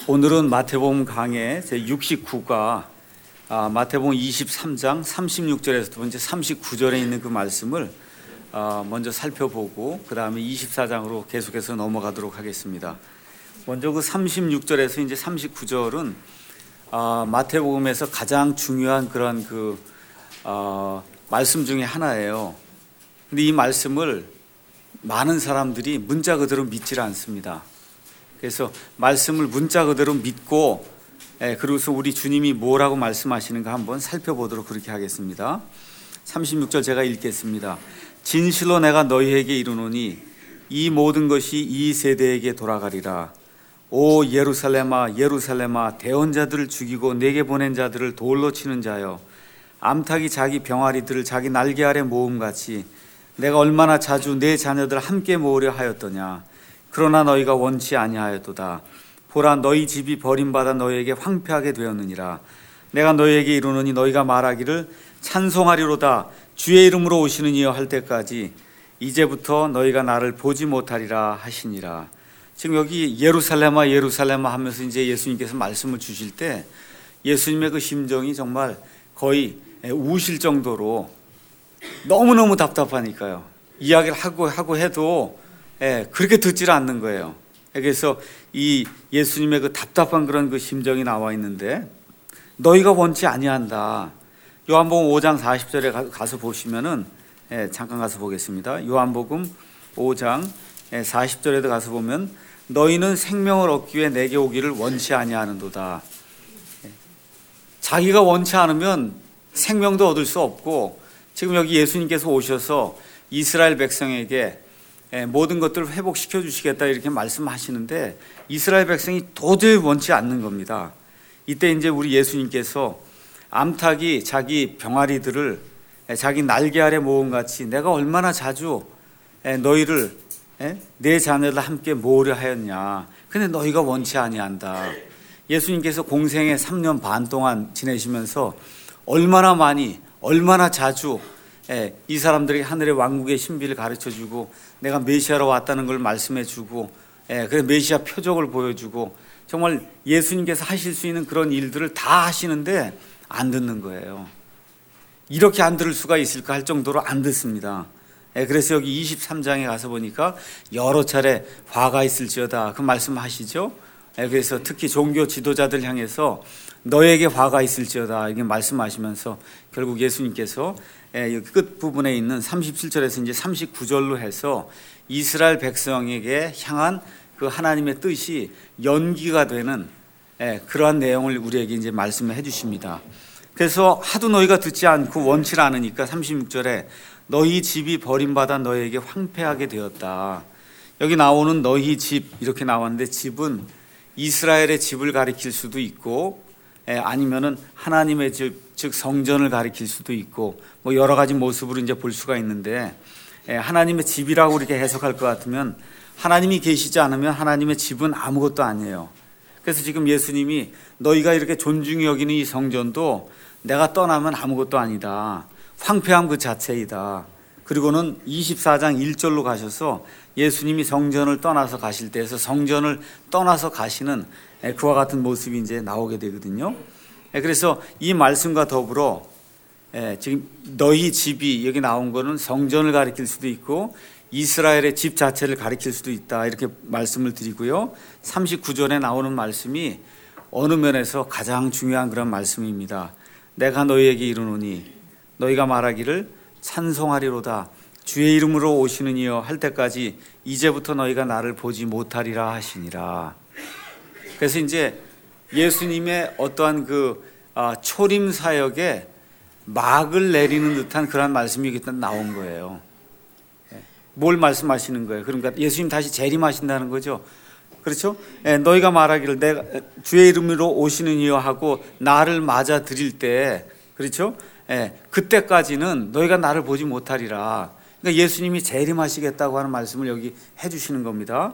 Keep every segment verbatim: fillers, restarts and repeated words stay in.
오늘은 마태복음 강해 제육십구 과 아, 마태복음 이십삼 장 삼십육 절에서부터 이제 삼십구 절에 있는 그 말씀을 아, 먼저 살펴보고 그 다음에 이십사 장으로 계속해서 넘어가도록 하겠습니다. 먼저 그 삼십육 절에서 이제 삼십구 절은 아, 마태복음에서 가장 중요한 그런 그 아, 말씀 중에 하나예요. 근데 이 말씀을 많은 사람들이 문자 그대로 믿질 않습니다. 그래서 말씀을 문자 그대로 믿고 예, 그리고서 우리 주님이 뭐라고 말씀하시는가 한번 살펴보도록 그렇게 하겠습니다. 삼십육 절 제가 읽겠습니다. 진실로 내가 너희에게 이르노니 이 모든 것이 이 세대에게 돌아가리라. 오 예루살렘아 예루살렘아 대언자들을 죽이고 내게 보낸 자들을 돌로 치는 자여 암탉이 자기 병아리들을 자기 날개 아래 모음같이 내가 얼마나 자주 내 자녀들 함께 모으려 하였더냐. 그러나 너희가 원치 아니하였도다. 보라 너희 집이 버림받아 너희에게 황폐하게 되었느니라. 내가 너희에게 이르노니 너희가 말하기를 찬송하리로다 주의 이름으로 오시는 이여 할 때까지 이제부터 너희가 나를 보지 못하리라 하시니라. 지금 여기 예루살렘아 예루살렘아 하면서 이제 예수님께서 말씀을 주실 때 예수님의 그 심정이 정말 거의 우실 정도로 너무너무 답답하니까요. 이야기를 하고 하고 해도 예, 그렇게 듣질 않는 거예요. 그래서 이 예수님의 그 답답한 그런 그 심정이 나와 있는데 너희가 원치 아니한다. 요한복음 오 장 사십 절에 가서 보시면은 예, 잠깐 가서 보겠습니다. 요한복음 오 장 사십 절에도 가서 보면 너희는 생명을 얻기 위해 내게 오기를 원치 아니하는도다. 예, 자기가 원치 않으면 생명도 얻을 수 없고 지금 여기 예수님께서 오셔서 이스라엘 백성에게 모든 것들을 회복시켜 주시겠다 이렇게 말씀하시는데 이스라엘 백성이 도저히 원치 않는 겁니다. 이때 이제 우리 예수님께서 암탉이 자기 병아리들을 자기 날개 아래 모음같이 내가 얼마나 자주 너희를 내 자녀들 함께 모으려 하였냐. 근데 너희가 원치 아니한다. 예수님께서 공생에 삼 년 반 동안 지내시면서 얼마나 많이 얼마나 자주 이 사람들이 하늘의 왕국의 신비를 가르쳐주고 내가 메시아로 왔다는 걸 말씀해주고 그래서 메시아 표적을 보여주고 정말 예수님께서 하실 수 있는 그런 일들을 다 하시는데 안 듣는 거예요. 이렇게 안 들을 수가 있을까 할 정도로 안 듣습니다. 그래서 여기 이십삼 장에 가서 보니까 여러 차례 화가 있을지어다 그 말씀하시죠. 그래서 특히 종교 지도자들 향해서 너에게 화가 있을지어다 이게 말씀하시면서 결국 예수님께서 끝부분에 있는 삼십칠 절에서 이제 삼십구 절로 해서 이스라엘 백성에게 향한 그 하나님의 뜻이 연기가 되는 그러한 내용을 우리에게 이제 말씀해 주십니다. 그래서 하도 너희가 듣지 않고 원치 않으니까 삼십육 절에 너희 집이 버림받아 너희에게 황폐하게 되었다. 여기 나오는 너희 집 이렇게 나왔는데 집은 이스라엘의 집을 가리킬 수도 있고 아니면은 하나님의 집, 즉 성전을 가리킬 수도 있고 뭐 여러 가지 모습으로 이제 볼 수가 있는데 하나님의 집이라고 이렇게 해석할 것 같으면 하나님이 계시지 않으면 하나님의 집은 아무것도 아니에요. 그래서 지금 예수님이 너희가 이렇게 존중히 여기는 이 성전도 내가 떠나면 아무것도 아니다. 황폐함 그 자체이다. 그리고는 이십사 장 일 절로 가셔서 예수님이 성전을 떠나서 가실 때에서 성전을 떠나서 가시는 그와 같은 모습이 이제 나오게 되거든요. 그래서 이 말씀과 더불어 지금 너희 집이 여기 나온 거는 성전을 가리킬 수도 있고 이스라엘의 집 자체를 가리킬 수도 있다 이렇게 말씀을 드리고요. 삼십구 절에 나오는 말씀이 어느 면에서 가장 중요한 그런 말씀입니다. 내가 너희에게 이르노니 너희가 말하기를 찬송하리로다 주의 이름으로 오시는 이여 할 때까지 이제부터 너희가 나를 보지 못하리라 하시니라. 그래서 이제 예수님의 어떠한 그 초림 사역에 막을 내리는 듯한 그런 말씀이 일단 나온 거예요. 뭘 말씀하시는 거예요? 그러니까 예수님 다시 재림하신다는 거죠. 그렇죠? 너희가 말하기를 내가 주의 이름으로 오시는 이여 하고 나를 맞아 드릴 때 그렇죠? 그때까지는 너희가 나를 보지 못하리라. 그러니까 예수님이 재림하시겠다고 하는 말씀을 여기 해주시는 겁니다.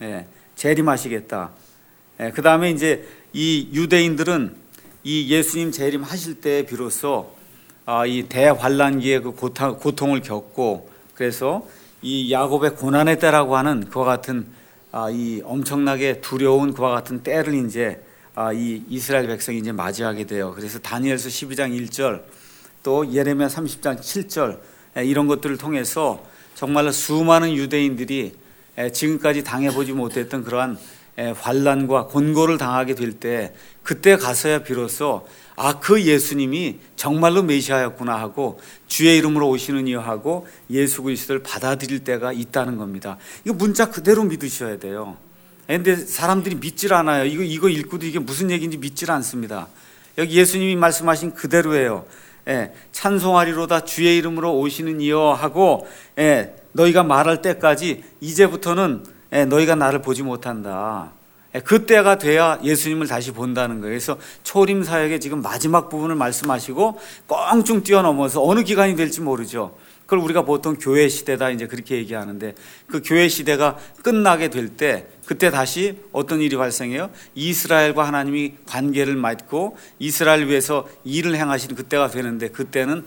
재림하시겠다. 그 다음에 이제 이 유대인들은 이 예수님 재림하실 때 비로소 이 대환란기의 그 고통을 겪고 그래서 이 야곱의 고난의 때라고 하는 그와 같은 아, 이 엄청나게 두려운 그와 같은 때를 이제 아, 이 이스라엘 백성이 이제 맞이하게 돼요. 그래서 다니엘서 십이 장 일 절 또 예레미야 삼십 장 칠 절 이런 것들을 통해서 정말로 수많은 유대인들이 지금까지 당해보지 못했던 그러한 환난과 곤고를 당하게 될 때 그때 가서야 비로소 아, 그 예수님이 정말로 메시아였구나 하고 주의 이름으로 오시는 이여 하고 예수 그리스도를 받아들일 때가 있다는 겁니다. 이거 문자 그대로 믿으셔야 돼요. 그런데 사람들이 믿질 않아요. 이거 이거 읽고도 이게 무슨 얘기인지 믿질 않습니다. 여기 예수님이 말씀하신 그대로예요. 예, 찬송하리로다 주의 이름으로 오시는 이여 하고 예, 너희가 말할 때까지 이제부터는 예, 너희가 나를 보지 못한다. 예, 그때가 돼야 예수님을 다시 본다는 거예요. 그래서 초림 사역의 지금 마지막 부분을 말씀하시고 껑충 뛰어넘어서 어느 기간이 될지 모르죠. 그걸 우리가 보통 교회 시대다 이제 그렇게 얘기하는데 그 교회 시대가 끝나게 될 때 그때 다시 어떤 일이 발생해요? 이스라엘과 하나님이 관계를 맺고 이스라엘 위해서 일을 행하시는 그때가 되는데 그때는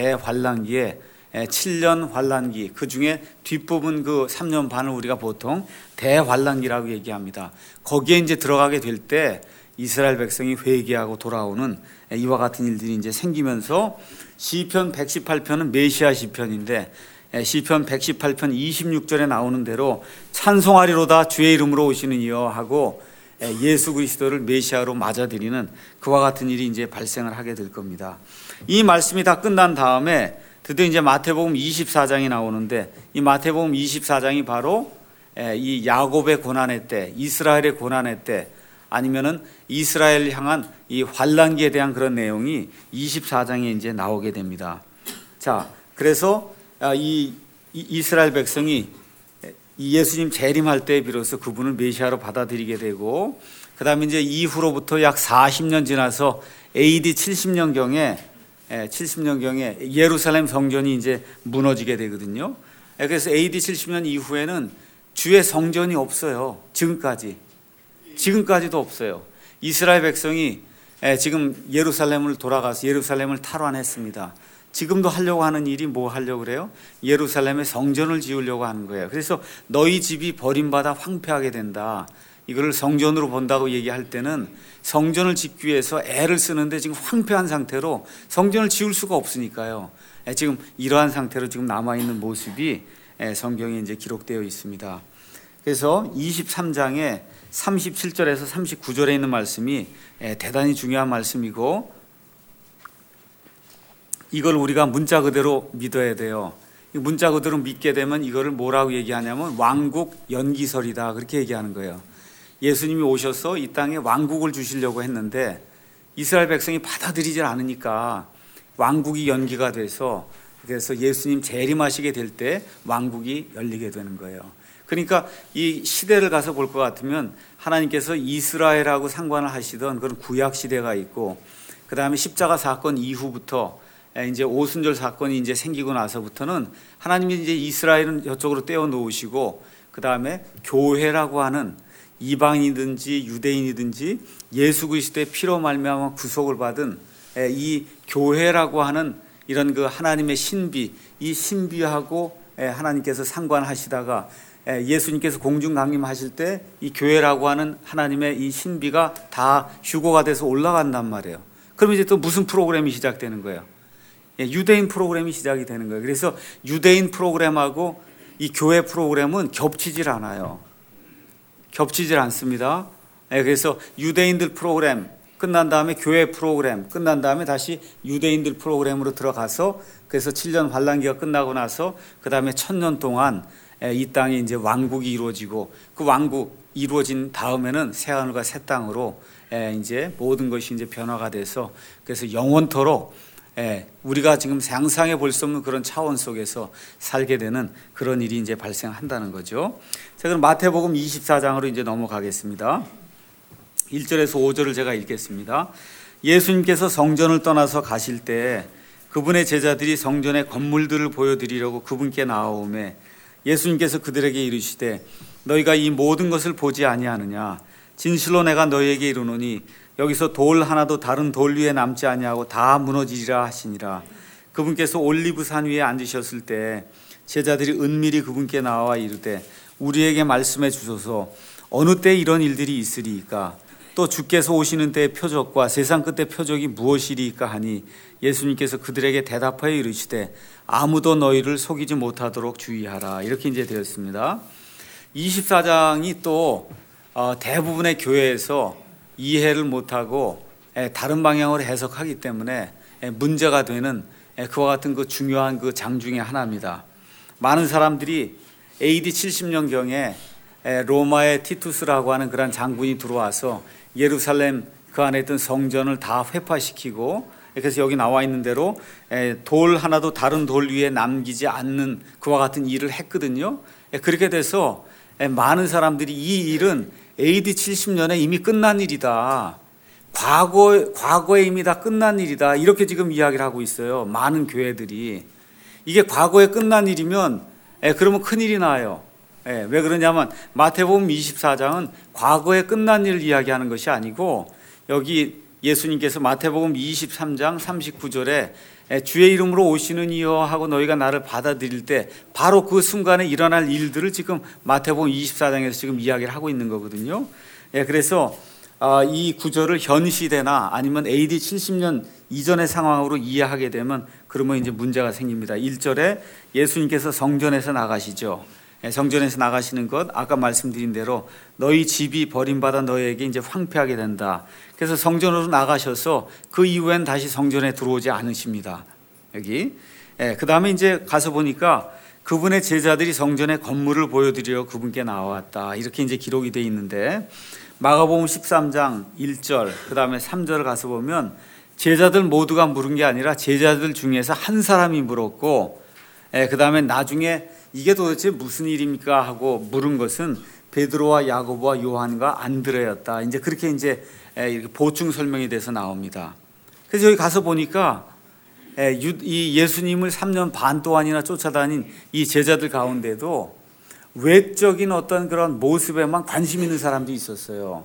대환란기에 칠 년 환란기 그 중에 뒷부분 그 삼 년 반을 우리가 보통 대환란기라고 얘기합니다. 거기에 이제 들어가게 될 때 이스라엘 백성이 회개하고 돌아오는 이와 같은 일들이 이제 생기면서 시편 백십팔 편은 메시아 시편인데 시편 백십팔 편 이십육 절에 나오는 대로 찬송하리로다 주의 이름으로 오시는 이여 하고 예수 그리스도를 메시아로 맞아들이는 그와 같은 일이 이제 발생을 하게 될 겁니다. 이 말씀이 다 끝난 다음에 드디어 이제 마태복음 이십사 장이 나오는데 이 마태복음 이십사 장이 바로 이 야곱의 고난의 때, 이스라엘의 고난의 때 아니면은 이스라엘 향한 이 환란기에 대한 그런 내용이 이십사 장에 이제 나오게 됩니다. 자, 그래서 이 이스라엘 백성이 이 예수님 재림할 때 비로소 그분을 메시아로 받아들이게 되고 그다음에 이제 이후로부터 약 사십 년 지나서 에이디 칠십 년경에 칠십 년경에 예루살렘 성전이 이제 무너지게 되거든요. 그래서 에이디 칠십 년 이후에는 주의 성전이 없어요. 지금까지. 지금까지도 없어요. 이스라엘 백성이 지금 예루살렘을 돌아가서 예루살렘을 탈환했습니다. 지금도 하려고 하는 일이 뭐 하려고 그래요? 예루살렘에 성전을 지으려고 하는 거예요. 그래서 너희 집이 버림받아 황폐하게 된다. 이거를 성전으로 본다고 얘기할 때는 성전을 짓기 위해서 애를 쓰는데 지금 황폐한 상태로 성전을 지을 수가 없으니까요. 지금 이러한 상태로 지금 남아있는 모습이 성경에 이제 기록되어 있습니다. 그래서 이십삼 장에 삼십칠 절에서 삼십구 절에 있는 말씀이 대단히 중요한 말씀이고 이걸 우리가 문자 그대로 믿어야 돼요. 문자 그대로 믿게 되면 이거를 뭐라고 얘기하냐면 왕국 연기설이다 그렇게 얘기하는 거예요. 예수님이 오셔서 이 땅에 왕국을 주시려고 했는데 이스라엘 백성이 받아들이질 않으니까 왕국이 연기가 돼서 그래서 예수님 재림하시게 될 때 왕국이 열리게 되는 거예요. 그러니까 이 시대를 가서 볼 것 같으면 하나님께서 이스라엘하고 상관을 하시던 그런 구약 시대가 있고 그 다음에 십자가 사건 이후부터 이제 오순절 사건이 이제 생기고 나서부터는 하나님이 이제 이스라엘은 저쪽으로 떼어 놓으시고 그 다음에 교회라고 하는 이방인이든지 유대인이든지 예수 그리스도의 피로 말미암아 구속을 받은 이 교회라고 하는 이런 그 하나님의 신비, 이 신비하고 하나님께서 상관하시다가 예수님께서 공중 강림하실 때 이 교회라고 하는 하나님의 이 신비가 다 휴고가 돼서 올라간단 말이에요. 그럼 이제 또 무슨 프로그램이 시작되는 거예요? 유대인 프로그램이 시작이 되는 거예요. 그래서 유대인 프로그램하고 이 교회 프로그램은 겹치질 않아요. 겹치질 않습니다. 그래서 유대인들 프로그램 끝난 다음에 교회 프로그램 끝난 다음에 다시 유대인들 프로그램으로 들어가서 그래서 칠 년 환란기가 끝나고 나서 그 다음에 천년 동안 이 땅에 이제 왕국이 이루어지고 그 왕국 이루어진 다음에는 새 하늘과 새 땅으로 이제 모든 것이 이제 변화가 돼서 그래서 영원토록 우리가 지금 상상해 볼 수 없는 그런 차원 속에서 살게 되는 그런 일이 이제 발생한다는 거죠. 자, 그럼 마태복음 이십사 장으로 이제 넘어가겠습니다. 일 절에서 오 절을 제가 읽겠습니다. 예수님께서 성전을 떠나서 가실 때 그분의 제자들이 성전의 건물들을 보여드리려고 그분께 나아오매 예수님께서 그들에게 이르시되 너희가 이 모든 것을 보지 아니하느냐 진실로 내가 너희에게 이르노니 여기서 돌 하나도 다른 돌 위에 남지 아니하고 다 무너지리라 하시니라. 그분께서 올리브산 위에 앉으셨을 때 제자들이 은밀히 그분께 나와 이르되 우리에게 말씀해 주소서. 어느 때 이런 일들이 있으리이까? 또 주께서 오시는 때의 표적과 세상 끝의 표적이 무엇이리이까 하니 예수님께서 그들에게 대답하여 이르시되 아무도 너희를 속이지 못하도록 주의하라. 이렇게 이제 되었습니다. 이십사 장이 또 대부분의 교회에서 이해를 못하고 다른 방향으로 해석하기 때문에 문제가 되는 그와 같은 그 중요한 그 장 중에 하나입니다. 많은 사람들이 에이디 칠십 년경에 로마의 티투스라고 하는 그런 장군이 들어와서 예루살렘 그 안에 있던 성전을 다 회파시키고, 그래서 여기 나와 있는 대로 돌 하나도 다른 돌 위에 남기지 않는 그와 같은 일을 했거든요. 그렇게 돼서 많은 사람들이 이 일은 에이디 칠십 년에 이미 끝난 일이다, 과거, 과거에 이미 다 끝난 일이다, 이렇게 지금 이야기를 하고 있어요. 많은 교회들이. 이게 과거에 끝난 일이면 그러면 큰일이 나요. 왜 그러냐면 마태복음 이십사 장은 과거에 끝난 일을 이야기하는 것이 아니고, 여기 예수님께서 마태복음 이십삼 장 삼십구 절에 주의 이름으로 오시는 이여 하고 너희가 나를 받아들일 때 바로 그 순간에 일어날 일들을 지금 마태복음 이십사 장에서 지금 이야기를 하고 있는 거거든요. 그래서 이 구절을 현 시대나 아니면 에이디 칠십 년 이전의 상황으로 이해하게 되면 그러면 이제 문제가 생깁니다. 일 절에 예수님께서 성전에서 나가시죠. 성전에서 나가시는 것, 아까 말씀드린 대로 너희 집이 버림받아 너희에게 이제 황폐하게 된다. 그래서 성전으로 나가셔서 그 이후엔 다시 성전에 들어오지 않으십니다. 여기. 예, 그 다음에 이제 가서 보니까 그분의 제자들이 성전의 건물을 보여드리려 그분께 나왔다. 이렇게 이제 기록이 되어 있는데, 마가복음 십삼 장 일 절, 그 다음에 삼 절 가서 보면 제자들 모두가 물은 게 아니라 제자들 중에서 한 사람이 물었고, 예, 그 다음에 나중에 이게 도대체 무슨 일입니까 하고 물은 것은 베드로와 야고보와 요한과 안드레였다. 이제 그렇게 이제 이렇게 보충 설명이 돼서 나옵니다. 그래서 여기 가서 보니까 이 예수님을 삼 년 반 동안이나 쫓아다닌 이 제자들 가운데도 외적인 어떤 그런 모습에만 관심 있는 사람도 있었어요.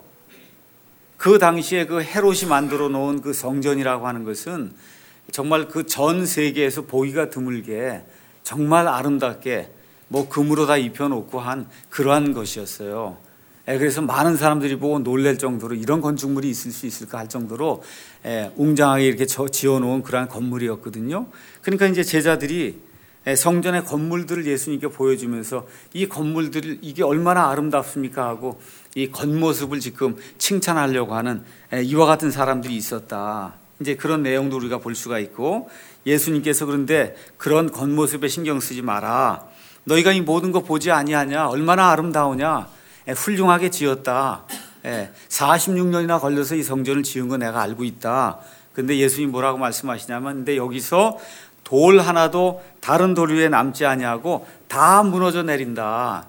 그 당시에 그 헤롯이 만들어 놓은 그 성전이라고 하는 것은 정말 그 전 세계에서 보기가 드물게 정말 아름답게 뭐 금으로 다 입혀놓고 한 그러한 것이었어요. 그래서 많은 사람들이 보고 놀랄 정도로 이런 건축물이 있을 수 있을까 할 정도로 웅장하게 이렇게 지어놓은 그러한 건물이었거든요. 그러니까 이제 제자들이 성전의 건물들을 예수님께 보여주면서 이 건물들이 이게 얼마나 아름답습니까 하고 이 겉모습을 지금 칭찬하려고 하는 이와 같은 사람들이 있었다. 이제 그런 내용도 우리가 볼 수가 있고, 예수님께서 그런데 그런 겉모습에 신경 쓰지 마라. 너희가 이 모든 거 보지 아니하냐? 얼마나 아름다우냐? 훌륭하게 지었다. 사십육 년이나 걸려서 이 성전을 지은 거 내가 알고 있다. 근데 예수님 뭐라고 말씀하시냐면, 근데 여기서 돌 하나도 다른 돌 위에 남지 아니하고 다 무너져 내린다.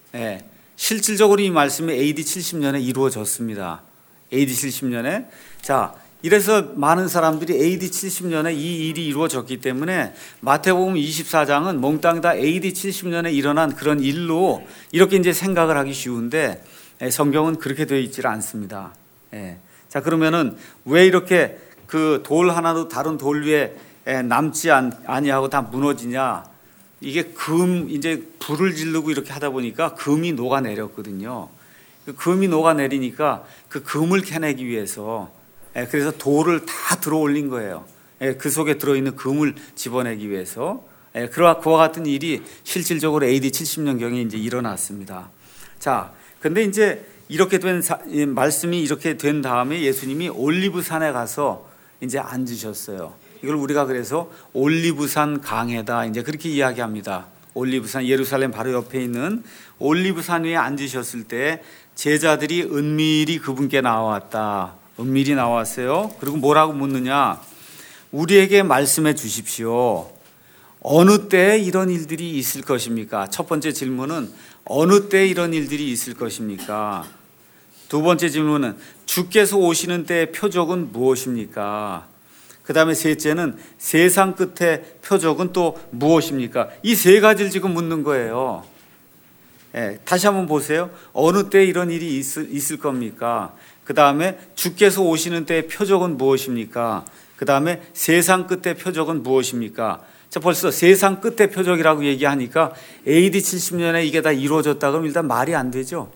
실질적으로 이 말씀이 에이디 칠십 년에 이루어졌습니다. 에이디 칠십 년에. 자, 이래서 많은 사람들이 에이디 칠십 년에 이 일이 이루어졌기 때문에 마태복음 이십사 장은 몽땅 다 에이디 칠십 년에 일어난 그런 일로 이렇게 이제 생각을 하기 쉬운데, 성경은 그렇게 되어 있지를 않습니다. 자, 그러면은 왜 이렇게 그 돌 하나도 다른 돌 위에 남지 아니하고 다 무너지냐? 이게 금, 이제 불을 지르고 이렇게 하다 보니까 금이 녹아내렸거든요. 그 금이 녹아내리니까 그 금을 캐내기 위해서, 그래서 돌을 다 들어 올린 거예요. 그 속에 들어있는 금을 집어내기 위해서. 그와 같은 일이 실질적으로 에이디 칠십 년경에 이제 일어났습니다. 자, 근데 이제 이렇게 된 말씀이 이렇게 된 다음에 예수님이 올리브산에 가서 이제 앉으셨어요. 이걸 우리가 그래서 올리브산 강해다, 이제 그렇게 이야기합니다. 올리브산, 예루살렘 바로 옆에 있는 올리브산 위에 앉으셨을 때 제자들이 은밀히 그분께 나왔다. 은밀히 나왔어요. 그리고 뭐라고 묻느냐? 우리에게 말씀해 주십시오. 어느 때에 이런 일들이 있을 것입니까? 첫 번째 질문은 어느 때에 이런 일들이 있을 것입니까? 두 번째 질문은 주께서 오시는 때의 표적은 무엇입니까? 그 다음에 셋째는 세상 끝의 표적은 또 무엇입니까? 이 세 가지를 지금 묻는 거예요. 예, 다시 한번 보세요. 어느 때에 이런 일이 있을, 있을 겁니까? 그 다음에 주께서 오시는 때의 표적은 무엇입니까? 그 다음에 세상 끝의 표적은 무엇입니까? 자, 벌써 세상 끝의 표적이라고 얘기하니까 에이디 칠십 년에 이게 다 이루어졌다 그러면 일단 말이 안 되죠.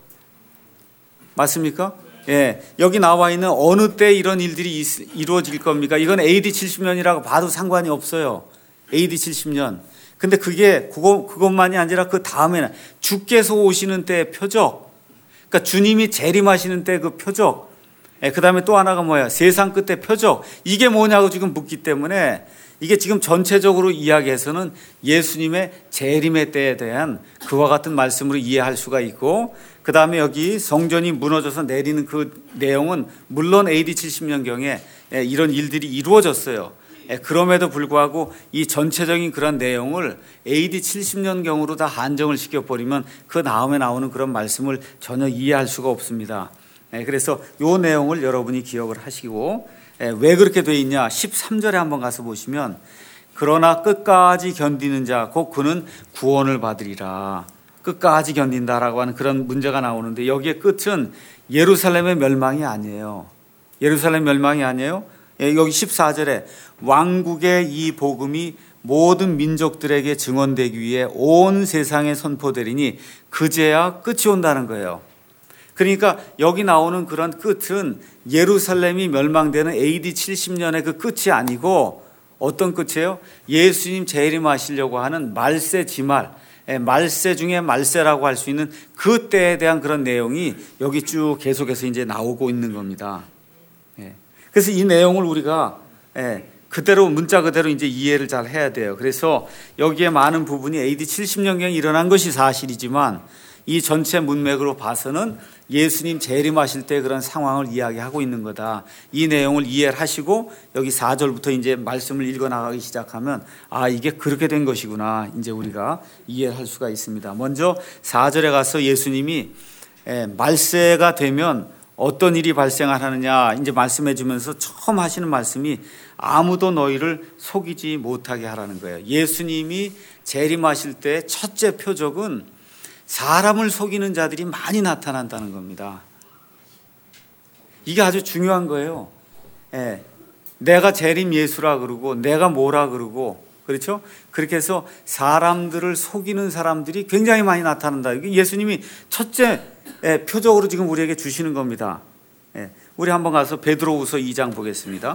맞습니까? 예, 여기 나와 있는 어느 때 이런 일들이 이루어질 겁니까? 이건 에이디 칠십 년이라고 봐도 상관이 없어요. 에이디 칠십 년. 근데 그게 그거, 그것만이 아니라 그 다음에는 주께서 오시는 때의 표적. 그러니까 주님이 재림하시는 때 그 표적. 예, 그 다음에 또 하나가 뭐야? 세상 끝의 표적. 이게 뭐냐고 지금 묻기 때문에 이게 지금 전체적으로 이야기해서는 예수님의 재림의 때에 대한 그와 같은 말씀으로 이해할 수가 있고, 그 다음에 여기 성전이 무너져서 내리는 그 내용은 물론 에이디 칠십 년경에 이런 일들이 이루어졌어요. 그럼에도 불구하고 이 전체적인 그런 내용을 에이디 칠십 년경으로 다 한정을 시켜버리면 그 다음에 나오는 그런 말씀을 전혀 이해할 수가 없습니다. 그래서 이 내용을 여러분이 기억을 하시고, 왜 그렇게 돼 있냐? 십삼 절에 한번 가서 보시면, 그러나 끝까지 견디는 자 곧 그는 구원을 받으리라. 끝까지 견딘다라고 하는 그런 문제가 나오는데, 여기에 끝은 예루살렘의 멸망이 아니에요. 예루살렘 멸망이 아니에요. 여기 십사 절에 왕국의 이 복음이 모든 민족들에게 증언되기 위해 온 세상에 선포되리니 그제야 끝이 온다는 거예요. 그러니까 여기 나오는 그런 끝은 예루살렘이 멸망되는 에이디 칠십 년의 그 끝이 아니고 어떤 끝이에요? 예수님 재림하시려고 하는 말세 지말, 말세 중에 말세라고 할 수 있는 그 때에 대한 그런 내용이 여기 쭉 계속해서 이제 나오고 있는 겁니다. 그래서 이 내용을 우리가 그대로 문자 그대로 이제 이해를 잘 해야 돼요. 그래서 여기에 많은 부분이 에이디 칠십 년경에 일어난 것이 사실이지만 이 전체 문맥으로 봐서는 예수님 재림하실 때 그런 상황을 이야기하고 있는 거다. 이 내용을 이해를 하시고 여기 사 절부터 이제 말씀을 읽어 나가기 시작하면 아, 이게 그렇게 된 것이구나. 이제 우리가 이해를 할 수가 있습니다. 먼저 사 절에 가서 예수님이 말세가 되면 어떤 일이 발생하느냐 이제 말씀해 주면서 처음 하시는 말씀이 아무도 너희를 속이지 못하게 하라는 거예요. 예수님이 재림하실 때 첫째 표적은 사람을 속이는 자들이 많이 나타난다는 겁니다. 이게 아주 중요한 거예요. 예. 내가 재림 예수라 그러고 내가 뭐라 그러고 그렇죠? 그렇게 해서 사람들을 속이는 사람들이 굉장히 많이 나타난다. 이게 예수님이 첫째 표적으로 지금 우리에게 주시는 겁니다. 예. 우리 한번 가서 베드로후서 이 장 보겠습니다.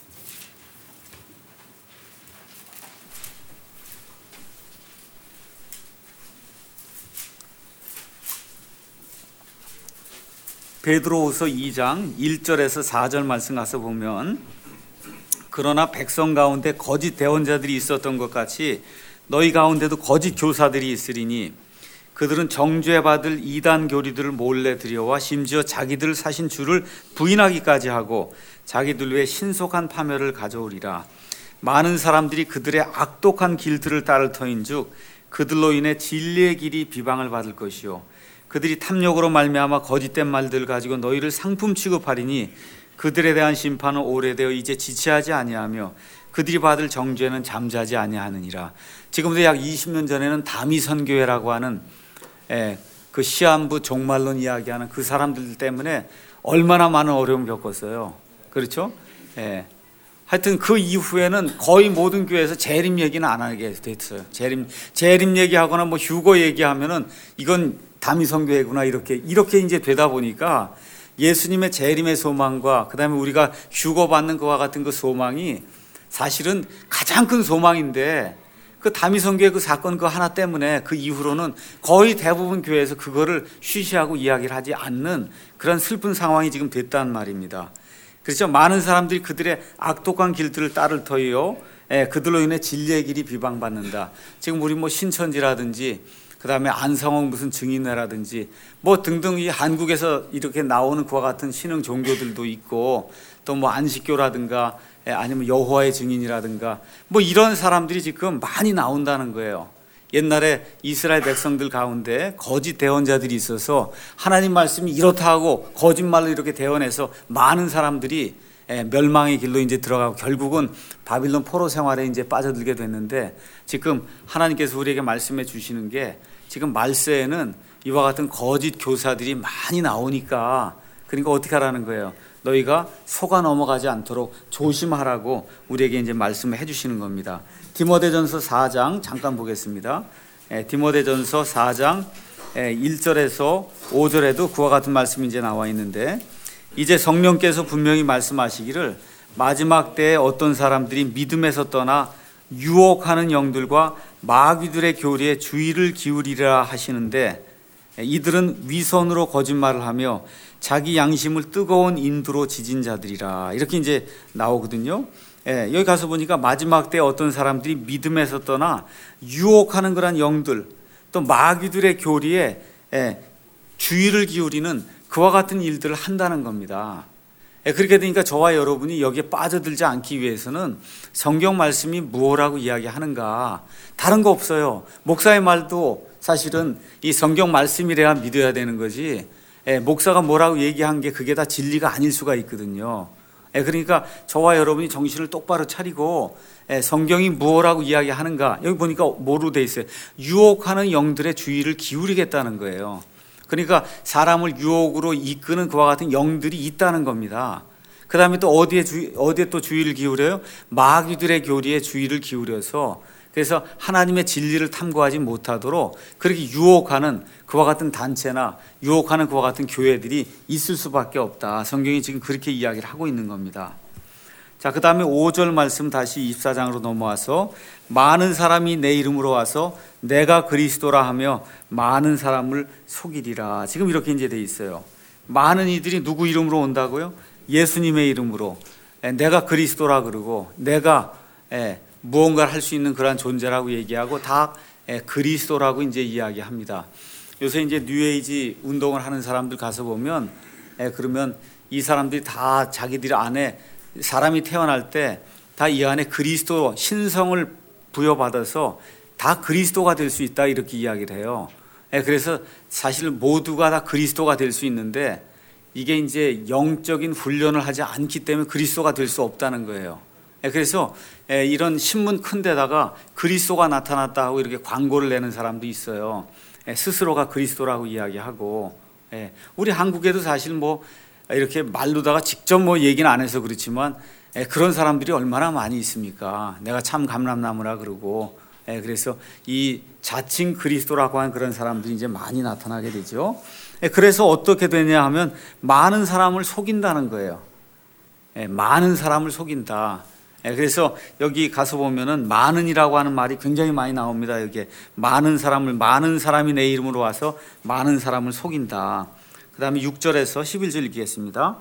베드로후서 이 장 일 절에서 사 절 말씀 가서 보면 그러나 백성 가운데 거짓 대언자들이 있었던 것 같이 너희 가운데도 거짓 교사들이 있으리니 그들은 정죄받을 이단 교리들을 몰래 들여와 심지어 자기들 사신 주를 부인하기까지 하고 자기들 외에 신속한 파멸을 가져오리라. 많은 사람들이 그들의 악독한 길들을 따를 터인즉 그들로 인해 진리의 길이 비방을 받을 것이요 그들이 탐욕으로 말미암아 거짓된 말들 가지고 너희를 상품 취급하리니 그들에 대한 심판은 오래되어 이제 지체하지 아니하며 그들이 받을 정죄는 잠자지 아니하느니라. 지금부터 약 이십 년 전에는 다미선교회라고 하는 예, 그 시한부 종말론 이야기하는 그 사람들 때문에 얼마나 많은 어려움을 겪었어요. 그렇죠? 예. 하여튼 그 이후에는 거의 모든 교회에서 재림 얘기는 안 하게 됐어요. 재림, 재림 얘기하거나 뭐 휴거 얘기하면은 이건 다미선교회구나 이렇게 이렇게 이제 되다 보니까 예수님의 재림의 소망과 그다음에 우리가 휴거 받는 것과 같은 그 소망이 사실은 가장 큰 소망인데 그 다미선교회 그 사건 그 하나 때문에 그 이후로는 거의 대부분 교회에서 그거를 쉬쉬하고 이야기를 하지 않는 그런 슬픈 상황이 지금 됐다는 말입니다. 그렇죠? 많은 사람들이 그들의 악독한 길들을 따를 터이요 예, 그들로 인해 진리의 길이 비방받는다. 지금 우리 뭐 신천지라든지 그 다음에 안성홍 무슨 증인회라든지 뭐 등등 이 한국에서 이렇게 나오는 그와 같은 신흥 종교들도 있고 또 뭐 안식교라든가 아니면 여호와의 증인이라든가 뭐 이런 사람들이 지금 많이 나온다는 거예요. 옛날에 이스라엘 백성들 가운데 거짓 대언자들이 있어서 하나님 말씀이 이렇다 하고 거짓말로 이렇게 대언해서 많은 사람들이 멸망의 길로 이제 들어가고 결국은 바빌론 포로 생활에 이제 빠져들게 됐는데 지금 하나님께서 우리에게 말씀해 주시는 게 지금 말세에는 이와 같은 거짓 교사들이 많이 나오니까 그러니까 어떻게 하라는 거예요? 너희가 속아 넘어가지 않도록 조심하라고 우리에게 이제 말씀을 해주시는 겁니다. 디모데전서 사 장 잠깐 보겠습니다. 예, 디모데전서 사 장 예, 일 절에서 오 절에도 그와 같은 말씀이 이제 나와 있는데, 이제 성령께서 분명히 말씀하시기를 마지막 때에 어떤 사람들이 믿음에서 떠나 유혹하는 영들과 마귀들의 교리에 주의를 기울이라 하시는데, 이들은 위선으로 거짓말을 하며 자기 양심을 뜨거운 인두로 지진 자들이라, 이렇게 이제 나오거든요. 예, 여기 가서 보니까 마지막 때 어떤 사람들이 믿음에서 떠나 유혹하는 그런 영들, 또 마귀들의 교리에 예, 주의를 기울이는 그와 같은 일들을 한다는 겁니다. 예, 그렇게 되니까 저와 여러분이 여기에 빠져들지 않기 위해서는 성경 말씀이 무엇라고 이야기하는가, 다른 거 없어요. 목사의 말도 사실은 이 성경 말씀이래야 믿어야 되는 거지, 예, 목사가 뭐라고 얘기한 게 그게 다 진리가 아닐 수가 있거든요. 예, 그러니까 저와 여러분이 정신을 똑바로 차리고 예, 성경이 무엇라고 이야기하는가, 여기 보니까 뭐로 돼 있어요? 유혹하는 영들의 주의를 기울이겠다는 거예요. 그러니까 사람을 유혹으로 이끄는 그와 같은 영들이 있다는 겁니다. 그 다음에 또 어디에 주, 어디에 또 주의를 기울여요? 마귀들의 교리에 주의를 기울여서, 그래서 하나님의 진리를 탐구하지 못하도록 그렇게 유혹하는 그와 같은 단체나 유혹하는 그와 같은 교회들이 있을 수밖에 없다. 성경이 지금 그렇게 이야기를 하고 있는 겁니다. 자, 그 다음에 오 절 말씀 다시 이십사 장으로 넘어와서, 많은 사람이 내 이름으로 와서 내가 그리스도라 하며 많은 사람을 속이리라. 지금 이렇게 이제 돼 있어요. 많은 이들이 누구 이름으로 온다고요? 예수님의 이름으로. 내가 그리스도라 그러고, 내가 무언가를 할 수 있는 그러한 존재라고 얘기하고, 다 그리스도라고 이제 이야기합니다. 요새 이제 뉴에이지 운동을 하는 사람들 가서 보면, 그러면 이 사람들이 다 자기들 안에, 사람이 태어날 때 다 이 안에 그리스도 신성을 부여받아서 다 그리스도가 될 수 있다, 이렇게 이야기를 해요. 그래서 사실 모두가 다 그리스도가 될 수 있는데, 이게 이제 영적인 훈련을 하지 않기 때문에 그리스도가 될 수 없다는 거예요. 그래서 이런 신문 큰 데다가 그리스도가 나타났다 하고 이렇게 광고를 내는 사람도 있어요. 스스로가 그리스도라고 이야기하고. 우리 한국에도 사실 뭐 이렇게 말로다가 직접 뭐 얘기는 안 해서 그렇지만 그런 사람들이 얼마나 많이 있습니까? 내가 참 감람나무라 그러고. 그래서 이 자칭 그리스도라고 하는 그런 사람들이 이제 많이 나타나게 되죠. 그래서 어떻게 되냐 하면 많은 사람을 속인다는 거예요. 많은 사람을 속인다. 그래서 여기 가서 보면은 많은이라고 하는 말이 굉장히 많이 나옵니다. 여기에 많은 사람을, 많은 사람이 내 이름으로 와서 많은 사람을 속인다. 그 다음에 육 절에서 십일 절 읽겠습니다.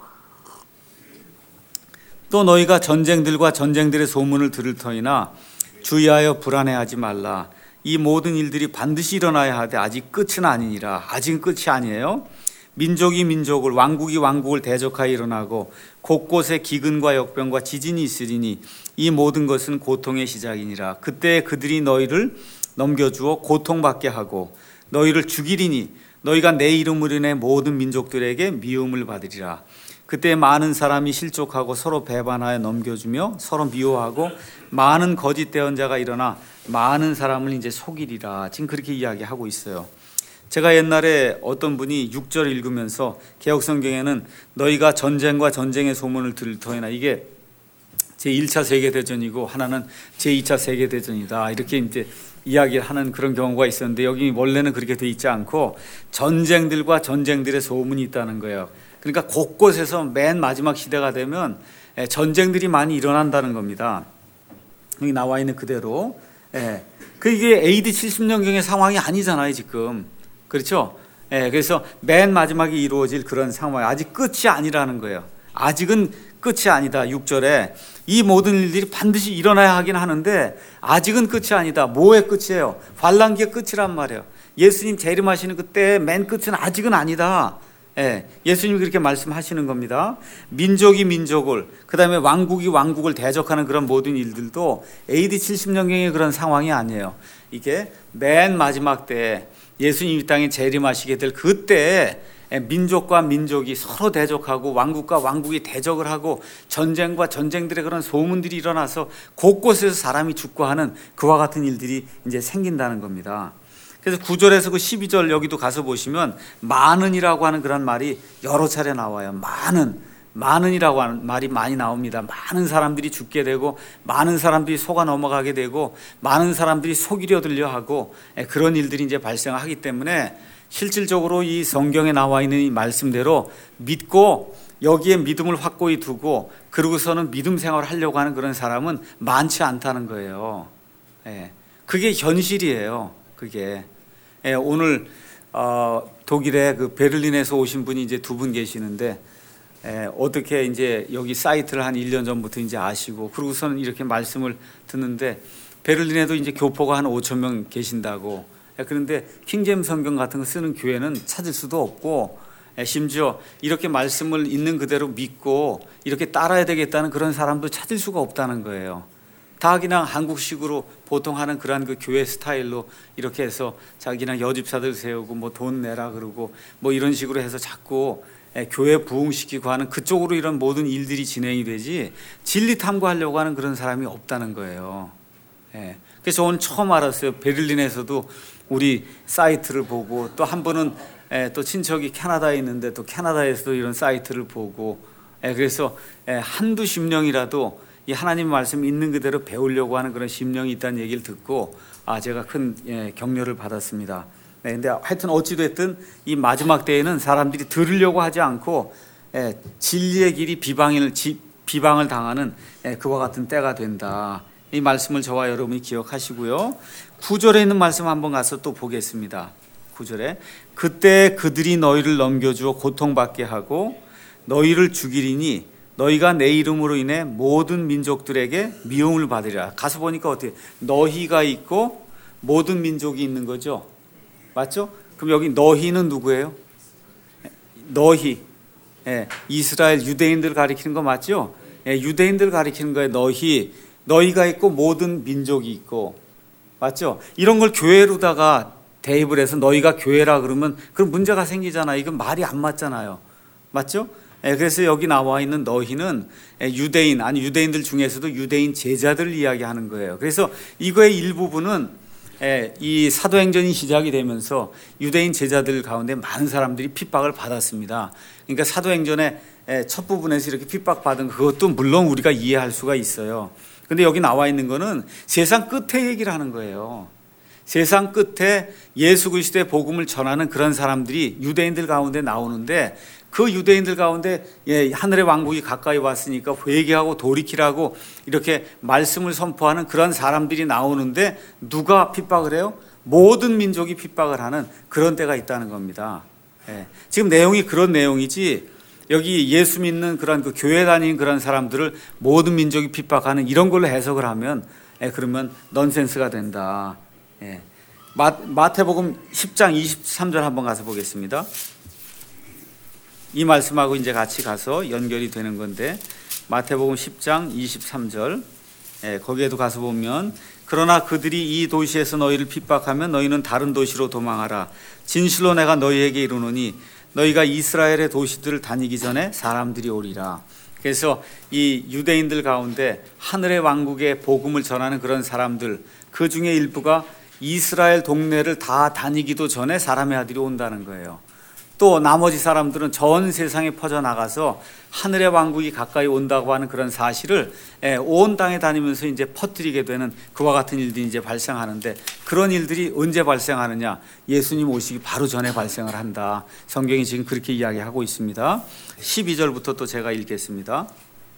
또 너희가 전쟁들과 전쟁들의 소문을 들을 터이나 주의하여 불안해하지 말라. 이 모든 일들이 반드시 일어나야 하되 아직 끝은 아니니라. 아직은 끝이 아니에요. 민족이 민족을, 왕국이 왕국을 대적하여 일어나고 곳곳에 기근과 역병과 지진이 있으리니 이 모든 것은 고통의 시작이니라. 그때 그들이 너희를 넘겨주어 고통받게 하고 너희를 죽이리니 너희가 내 이름으로 인해 모든 민족들에게 미움을 받으리라. 그때 많은 사람이 실족하고 서로 배반하여 넘겨주며 서로 미워하고 많은 거짓 대언자가 일어나 많은 사람을 이제 속이리라. 지금 그렇게 이야기하고 있어요. 제가 옛날에 어떤 분이 육 절 읽으면서 개혁성경에는 너희가 전쟁과 전쟁의 소문을 들을 터이나, 이게 제일 차 세계대전이고 하나는 제이 차 세계대전이다, 이렇게 이제 이야기를 하는 그런 경우가 있었는데, 여기 원래는 그렇게 돼 있지 않고 전쟁들과 전쟁들의 소문이 있다는 거예요. 그러니까 곳곳에서 맨 마지막 시대가 되면 전쟁들이 많이 일어난다는 겁니다. 여기 나와 있는 그대로. 그게 에이디 칠십 년경의 상황이 아니잖아요, 지금. 그렇죠? 예, 그래서 맨 마지막에 이루어질 그런 상황, 아직 끝이 아니라는 거예요. 아직은 끝이 아니다. 육 절에 이 모든 일들이 반드시 일어나야 하긴 하는데 아직은 끝이 아니다. 뭐의 끝이에요? 환란기의 끝이란 말이에요. 예수님 재림하시는 그때 맨 끝은 아직은 아니다. 예, 예수님이 그렇게 말씀하시는 겁니다. 민족이 민족을, 그 다음에 왕국이 왕국을 대적하는 그런 모든 일들도 에이디 칠십 년경의 그런 상황이 아니에요. 이게 맨 마지막 때 예수님 이 땅에 재림하시게 될 그때 민족과 민족이 서로 대적하고 왕국과 왕국이 대적을 하고 전쟁과 전쟁들의 그런 소문들이 일어나서 곳곳에서 사람이 죽고 하는 그와 같은 일들이 이제 생긴다는 겁니다. 그래서 구 절에서 그 십이 절 여기도 가서 보시면 많은이라고 하는 그런 말이 여러 차례 나와요. 많은, 많은이라고 하는 말이 많이 나옵니다. 많은 사람들이 죽게 되고 많은 사람들이 속아 넘어가게 되고 많은 사람들이 속이려 들려 하고 그런 일들이 이제 발생하기 때문에 실질적으로 이 성경에 나와 있는 이 말씀대로 믿고 여기에 믿음을 확고히 두고 그러고서는 믿음 생활을 하려고 하는 그런 사람은 많지 않다는 거예요. 그게 현실이에요. 그게 오늘 독일의 그 베를린에서 오신 분이 이제 두 분 계시는데 어떻게 이제 여기 사이트를 한 일 년 전부터 이제 아시고 그러고서는 이렇게 말씀을 듣는데 베를린에도 이제 교포가 한 오천 명 계신다고. 그런데 킹제임스 성경 같은 거 쓰는 교회는 찾을 수도 없고 심지어 이렇게 말씀을 있는 그대로 믿고 이렇게 따라야 되겠다는 그런 사람도 찾을 수가 없다는 거예요. 다 그냥 한국식으로 보통 하는 그러한 그 교회 스타일로 이렇게 해서 자기랑 여집사들 세우고 뭐 돈 내라 그러고 뭐 이런 식으로 해서 자꾸 교회 부흥시키고 하는 그쪽으로 이런 모든 일들이 진행이 되지 진리 탐구하려고 하는 그런 사람이 없다는 거예요. 그래서 오늘 처음 알았어요. 베를린에서도 우리 사이트를 보고 또 한 번은 또 친척이 캐나다에 있는데 또 캐나다에서도 이런 사이트를 보고 그래서 한두 심령이라도 이 하나님 말씀 있는 그대로 배우려고 하는 그런 심령이 있다는 얘기를 듣고 아 제가 큰 격려를 받았습니다. 그런데 하여튼 어찌됐든 이 마지막 때에는 사람들이 들으려고 하지 않고 진리의 길이 비방을, 비방을 당하는 그와 같은 때가 된다. 이 말씀을 저와 여러분이 기억하시고요. 구 절에 있는 말씀 한번 가서 또 보겠습니다. 구 절에 그때 그들이 너희를 넘겨주어 고통받게 하고 너희를 죽이리니 너희가 내 이름으로 인해 모든 민족들에게 미움을 받으리라. 가서 보니까 어떻게 너희가 있고 모든 민족이 있는 거죠. 맞죠? 그럼 여기 너희는 누구예요? 너희 예, 이스라엘 유대인들 가리키는 거 맞죠? 예, 유대인들 가리키는 거예요. 너희 너희가 있고 모든 민족이 있고 맞죠? 이런 걸 교회로다가 대입을 해서 너희가 교회라 그러면 그럼 문제가 생기잖아요. 이건 말이 안 맞잖아요. 맞죠? 예, 그래서 여기 나와 있는 너희는 유대인 아니 유대인들 중에서도 유대인 제자들을 이야기하는 거예요. 그래서 이거의 일부분은 이 사도행전이 시작이 되면서 유대인 제자들 가운데 많은 사람들이 핍박을 받았습니다. 그러니까 사도행전의 첫 부분에서 이렇게 핍박받은 그것도 물론 우리가 이해할 수가 있어요. 그런데 여기 나와 있는 거는 세상 끝에 얘기를 하는 거예요. 세상 끝에 예수 그리스도의 복음을 전하는 그런 사람들이 유대인들 가운데 나오는데 그 유대인들 가운데 예, 하늘의 왕국이 가까이 왔으니까 회개하고 돌이키라고 이렇게 말씀을 선포하는 그런 사람들이 나오는데 누가 핍박을 해요? 모든 민족이 핍박을 하는 그런 때가 있다는 겁니다. 예, 지금 내용이 그런 내용이지 여기 예수 믿는 그런 그 교회 다니는 그런 사람들을 모든 민족이 핍박하는 이런 걸로 해석을 하면 예, 그러면 넌센스가 된다. 예. 마, 마태복음 십 장 이십삼 절 한번 가서 보겠습니다. 이 말씀하고 이제 같이 가서 연결이 되는 건데 마태복음 십 장 이십삼 절 예, 거기에도 가서 보면 그러나 그들이 이 도시에서 너희를 핍박하면 너희는 다른 도시로 도망하라. 진실로 내가 너희에게 이르노니 너희가 이스라엘의 도시들을 다니기 전에 사람들이 오리라. 그래서 이 유대인들 가운데 하늘의 왕국의 복음을 전하는 그런 사람들 그 중에 일부가 이스라엘 동네를 다 다니기도 전에 사람의 아들이 온다는 거예요. 또 나머지 사람들은 전 세상에 퍼져나가서 하늘의 왕국이 가까이 온다고 하는 그런 사실을 온 땅에 다니면서 이제 퍼뜨리게 되는 그와 같은 일들이 이제 발생하는데 그런 일들이 언제 발생하느냐? 예수님 오시기 바로 전에 발생을 한다. 성경이 지금 그렇게 이야기하고 있습니다. 십이 절부터 또 제가 읽겠습니다.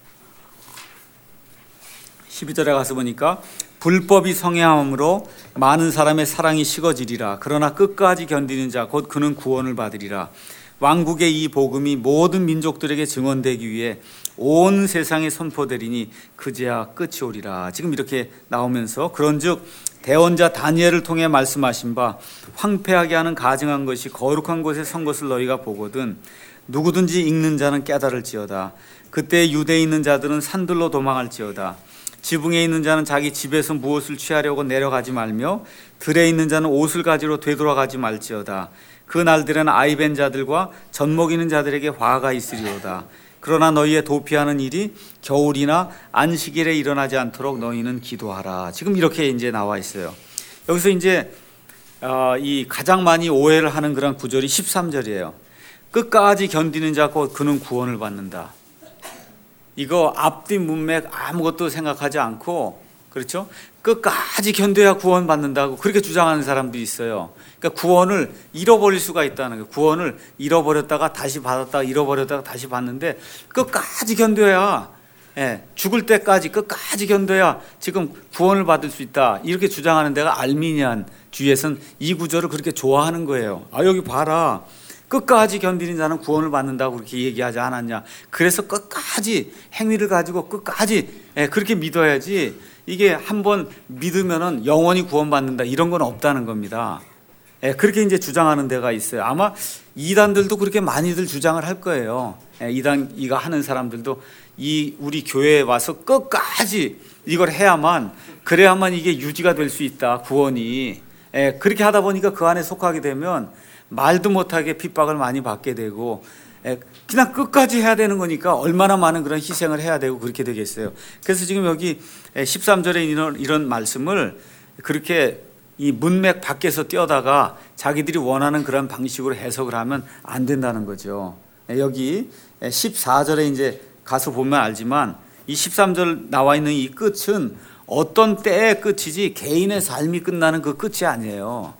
십이 절에 가서 보니까 불법이 성행함으로 많은 사람의 사랑이 식어지리라. 그러나 끝까지 견디는 자 곧 그는 구원을 받으리라. 왕국의 이 복음이 모든 민족들에게 증언되기 위해 온 세상에 선포되리니 그제야 끝이 오리라. 지금 이렇게 나오면서 그런즉 대언자 다니엘을 통해 말씀하신 바 황폐하게 하는 가증한 것이 거룩한 곳에 선 것을 너희가 보거든 누구든지 읽는 자는 깨달을지어다. 그때 유대에 있는 자들은 산들로 도망할지어다. 지붕에 있는 자는 자기 집에서 무엇을 취하려고 내려가지 말며 들에 있는 자는 옷을 가지러 되돌아가지 말지어다. 그 날들에는 아이벤 자들과 젖먹이는 자들에게 화가 있으리오다. 그러나 너희의 도피하는 일이 겨울이나 안식일에 일어나지 않도록 너희는 기도하라. 지금 이렇게 이제 나와 있어요. 여기서 이제 이 가장 많이 오해를 하는 그런 구절이 십삼 절이에요. 끝까지 견디는 자 곧 그는 구원을 받는다. 이거 앞뒤 문맥 아무것도 생각하지 않고, 그렇죠? 끝까지 견뎌야 구원 받는다고 그렇게 주장하는 사람들이 있어요. 그러니까 구원을 잃어버릴 수가 있다는 거예요. 구원을 잃어버렸다가 다시 받았다가 잃어버렸다가 다시 받는데 끝까지 견뎌야, 예, 죽을 때까지 끝까지 견뎌야 지금 구원을 받을 수 있다, 이렇게 주장하는 데가 알미니안 주의에서는 이 구절을 그렇게 좋아하는 거예요. 아, 여기 봐라, 끝까지 견디는 자는 구원을 받는다고 그렇게 얘기하지 않았냐. 그래서 끝까지 행위를 가지고 끝까지, 예, 그렇게 믿어야지, 이게 한번 믿으면은 영원히 구원받는다 이런 건 없다는 겁니다. 예, 그렇게 이제 주장하는 데가 있어요. 아마 이단들도 그렇게 많이들 주장을 할 거예요. 예, 이단 이가 하는 사람들도 이 우리 교회에 와서 끝까지 이걸 해야만, 그래야만 이게 유지가 될 수 있다, 구원이. 예, 그렇게 하다 보니까 그 안에 속하게 되면 말도 못하게 핍박을 많이 받게 되고, 그냥 끝까지 해야 되는 거니까 얼마나 많은 그런 희생을 해야 되고 그렇게 되겠어요. 그래서 지금 여기 십삼 절에 이런, 이런 말씀을 그렇게 이 문맥 밖에서 떼어다가 자기들이 원하는 그런 방식으로 해석을 하면 안 된다는 거죠. 여기 십사 절에 이제 가서 보면 알지만 이 십삼 절 나와 있는 이 끝은 어떤 때의 끝이지 개인의 삶이 끝나는 그 끝이 아니에요.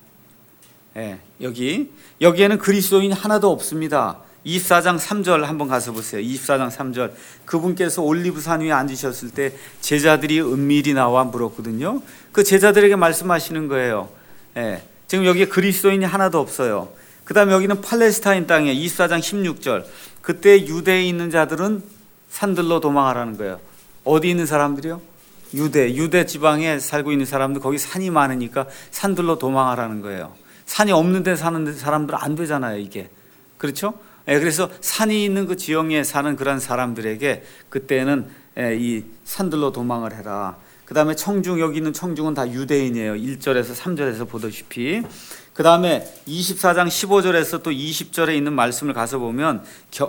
예, 여기 여기에는 그리스도인이 하나도 없습니다. 이십사 장 삼 절 한번 가서 보세요. 이십사 장 삼 절, 그분께서 올리브산 위에 앉으셨을 때 제자들이 은밀히 나와 물었거든요. 그 제자들에게 말씀하시는 거예요. 예, 지금 여기에 그리스도인이 하나도 없어요. 그 다음에 여기는 팔레스타인 땅에 이십사 장 십육 절, 그때 유대에 있는 자들은 산들로 도망하라는 거예요. 어디 있는 사람들이요? 유대, 유대 지방에 살고 있는 사람들, 거기 산이 많으니까 산들로 도망하라는 거예요. 산이 없는 데 사는 사람들은 안 되잖아요, 이게. 그렇죠? 예, 그래서 산이 있는 그 지형에 사는 그런 사람들에게 그때는 예, 이 산들로 도망을 해라. 그 다음에 청중, 여기 있는 청중은 다 유대인이에요. 일 절에서 삼 절에서 보다시피. 그 다음에 이십사 장 십오 절에서 또 이십 절에 있는 말씀을 가서 보면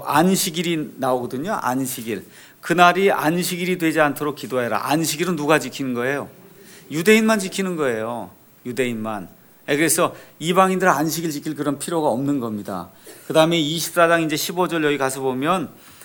안식일이 나오거든요. 안식일. 그날이 안식일이 되지 않도록 기도해라. 안식일은 누가 지키는 거예요? 유대인만 지키는 거예요. 유대인만. 그래서 이방인들은 안식일 지킬 그런 필요가 없는 겁니다. 그 다음에 이십사 장 이제 십오 절 여기 가서 보면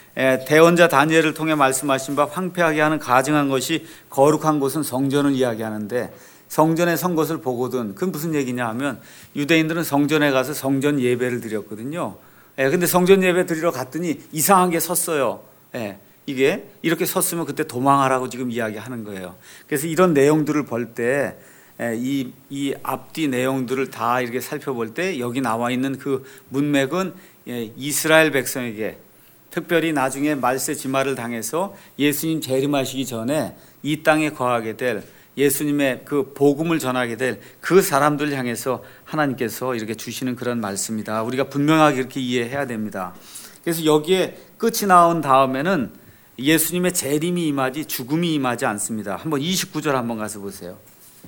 대언자 다니엘을 통해 말씀하신 바 황폐하게 하는 가증한 것이 거룩한 곳은 성전을 이야기하는데, 성전에 선 것을 보거든. 그건 무슨 얘기냐 하면 유대인들은 성전에 가서 성전 예배를 드렸거든요. 근데 성전 예배 드리러 갔더니 이상한 게 섰어요. 이게 이렇게 섰으면 그때 도망하라고 지금 이야기하는 거예요. 그래서 이런 내용들을 볼 때 이, 이 앞뒤 내용들을 다 이렇게 살펴볼 때 여기 나와 있는 그 문맥은 이스라엘 백성에게, 특별히 나중에 말세 지마를 당해서 예수님 재림하시기 전에 이 땅에 거하게 될 예수님의 그 복음을 전하게 될 그 사람들 향해서 하나님께서 이렇게 주시는 그런 말씀이다. 우리가 분명하게 이렇게 이해해야 됩니다. 그래서 여기에 끝이 나온 다음에는 예수님의 재림이 임하지 죽음이 임하지 않습니다. 한번 이십구 절 한번 가서 보세요.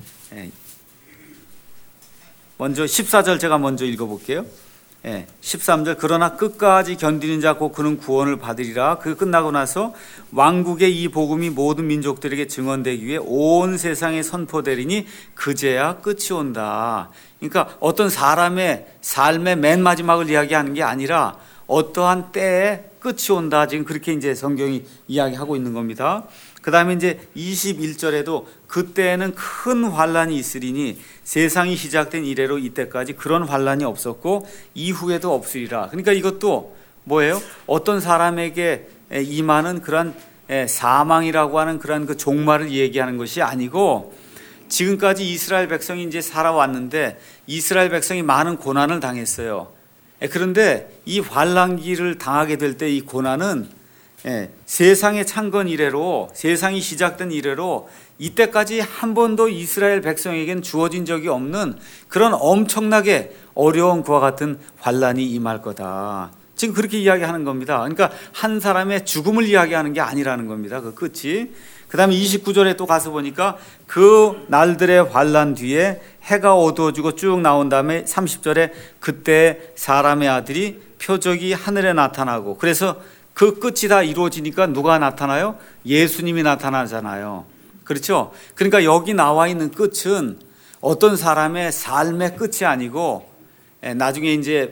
먼저 십사 절 제가 먼저 읽어볼게요. 십삼 절, 그러나 끝까지 견디는 자 곧 그는 구원을 받으리라. 그 끝나고 나서 왕국의 이 복음이 모든 민족들에게 증언되기 위해 온 세상에 선포되리니 그제야 끝이 온다. 그러니까 어떤 사람의 삶의 맨 마지막을 이야기하는 게 아니라 어떠한 때에 끝이 온다. 지금 그렇게 이제 성경이 이야기하고 있는 겁니다. 그 다음에 이제 이십일 절에도 그때에는 큰 환란이 있으리니 세상이 시작된 이래로 이때까지 그런 환란이 없었고 이후에도 없으리라. 그러니까 이것도 뭐예요? 어떤 사람에게 임하는 그런 사망이라고 하는 그런 그 종말을 얘기하는 것이 아니고, 지금까지 이스라엘 백성이 이제 살아왔는데 이스라엘 백성이 많은 고난을 당했어요. 그런데 이 환란기를 당하게 될 때 이 고난은 예, 세상의 창건 이래로, 세상이 시작된 이래로 이때까지 한 번도 이스라엘 백성에겐 주어진 적이 없는 그런 엄청나게 어려운 그와 같은 환란이 임할 거다. 지금 그렇게 이야기하는 겁니다. 그러니까 한 사람의 죽음을 이야기하는 게 아니라는 겁니다. 그 끝이. 그 다음에 이십구 절에 또 가서 보니까 그 날들의 환란 뒤에 해가 어두워지고 쭉 나온 다음에 삼십 절에 그때 사람의 아들이 표적이 하늘에 나타나고, 그래서 그 끝이 다 이루어지니까 누가 나타나요? 예수님이 나타나잖아요. 그렇죠? 그러니까 여기 나와 있는 끝은 어떤 사람의 삶의 끝이 아니고, 나중에 이제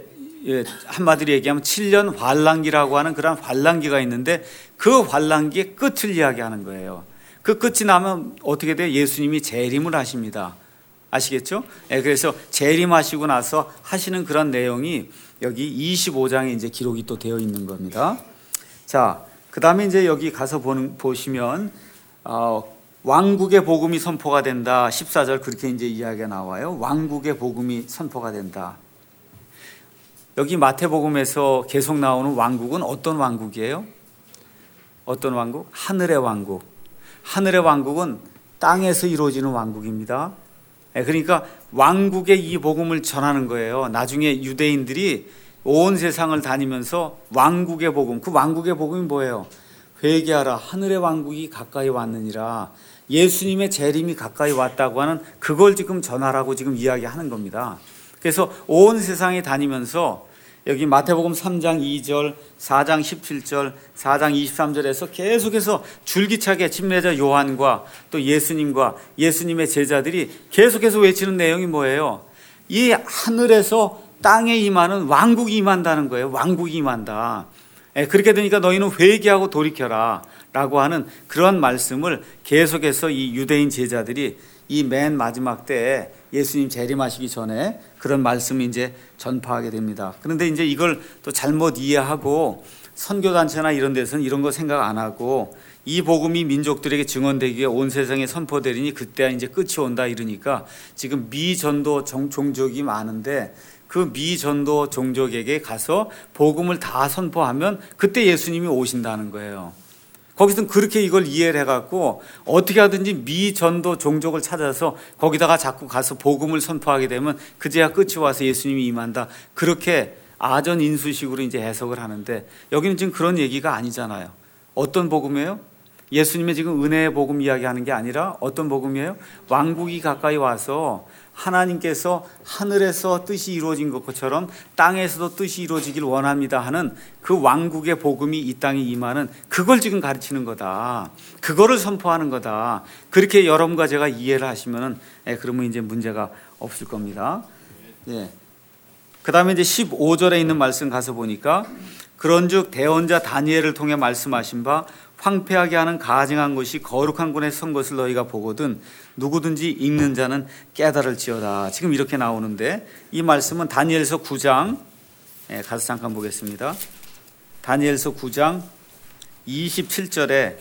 예, 한마디로 얘기하면 칠 년 환란기라고 하는 그런 환란기가 있는데 그 환란기의 끝을 이야기하는 거예요. 그 끝이 나면 어떻게 돼요? 예수님이 재림을 하십니다. 아시겠죠? 예, 그래서 재림하시고 나서 하시는 그런 내용이 여기 이십오 장에 이제 기록이 또 되어 있는 겁니다. 자, 그 다음에 이제 여기 가서 보는, 보시면 어, 왕국의 복음이 선포가 된다. 십사 절 그렇게 이제 이야기가 나와요. 왕국의 복음이 선포가 된다. 여기 마태복음에서 계속 나오는 왕국은 어떤 왕국이에요? 어떤 왕국? 하늘의 왕국. 하늘의 왕국은 땅에서 이루어지는 왕국입니다. 그러니까 왕국의 이 복음을 전하는 거예요. 나중에 유대인들이 온 세상을 다니면서 왕국의 복음, 그 왕국의 복음이 뭐예요? 회개하라, 하늘의 왕국이 가까이 왔느니라. 예수님의 재림이 가까이 왔다고 하는 그걸 지금 전하라고 지금 이야기하는 겁니다. 그래서 온 세상에 다니면서 여기 마태복음 삼 장 이 절, 사 장 십칠 절, 사 장 이십삼 절에서 계속해서 줄기차게 침례자 요한과 또 예수님과 예수님의 제자들이 계속해서 외치는 내용이 뭐예요? 이 하늘에서 땅에 임하는 왕국이 임한다는 거예요. 왕국이 임한다. 그렇게 되니까 너희는 회개하고 돌이켜라 라고 하는 그런 말씀을 계속해서 이 유대인 제자들이 이 맨 마지막 때에 예수님 재림하시기 전에 그런 말씀을 이제 전파하게 됩니다. 그런데 이제 이걸 또 잘못 이해하고 선교단체나 이런 데서는 이런 거 생각 안 하고 이 복음이 민족들에게 증언되기 위해 온 세상에 선포되리니 그때야 이제 끝이 온다 이러니까 지금 미전도 종족이 많은데 그 미전도 종족에게 가서 복음을 다 선포하면 그때 예수님이 오신다는 거예요. 거기서는 그렇게 이걸 이해를 해갖고 어떻게 하든지 미전도 종족을 찾아서 거기다가 자꾸 가서 복음을 선포하게 되면 그제야 끝이 와서 예수님이 임한다. 그렇게 아전인수식으로 이제 해석을 하는데 여기는 지금 그런 얘기가 아니잖아요. 어떤 복음이에요? 예수님의 지금 은혜의 복음 이야기하는 게 아니라 어떤 복음이에요? 왕국이 가까이 와서 하나님께서 하늘에서 뜻이 이루어진 것처럼 땅에서도 뜻이 이루어지길 원합니다 하는 그 왕국의 복음이 이 땅에 임하는 그걸 지금 가르치는 거다. 그거를 선포하는 거다. 그렇게 여러분과 제가 이해를 하시면은 예, 그러면 이제 문제가 없을 겁니다. 예. 그 다음에 이제 십오 절에 있는 말씀 가서 보니까 그런즉 대언자 다니엘을 통해 말씀하신 바 황폐하게 하는 가증한 것이 거룩한 군에 선 것을 너희가 보거든 누구든지 읽는 자는 깨달을지어다. 지금 이렇게 나오는데 이 말씀은 다니엘서 구 장 예, 가서 잠깐 보겠습니다. 다니엘서 구 장 이십칠 절에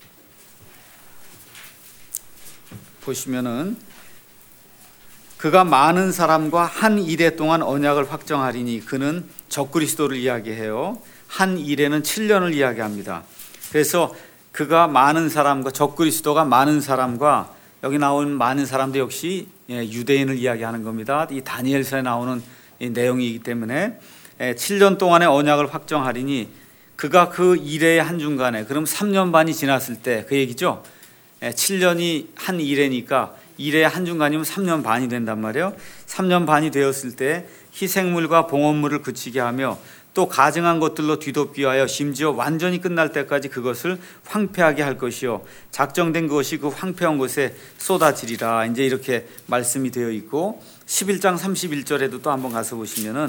보시면은 그가 많은 사람과 한 이래 동안 언약을 확정하리니 그는 적그리스도를 이야기해요. 한 이래는 칠 년을 이야기합니다. 그래서 그가 많은 사람과 적그리스도가 많은 사람과 여기 나온 많은 사람도 역시 유대인을 이야기하는 겁니다. 이 다니엘서에 나오는 이 내용이기 때문에 칠 년 동안의 언약을 확정하리니 그가 그 이래의 한중간에 그럼 삼 년 반이 지났을 때 그 얘기죠. 칠 년이 한 이래니까 이래의 한중간이면 삼 년 반이 된단 말이에요. 삼 년 반이 되었을 때 희생물과 봉헌물을 그치게 하며 또 가증한 것들로 뒤덮기 위하여 심지어 완전히 끝날 때까지 그것을 황폐하게 할 것이요 작정된 것이 그 황폐한 곳에 쏟아지리라. 이제 이렇게 말씀이 되어 있고 십일 장 삼십일 절에도 또 한번 가서 보시면은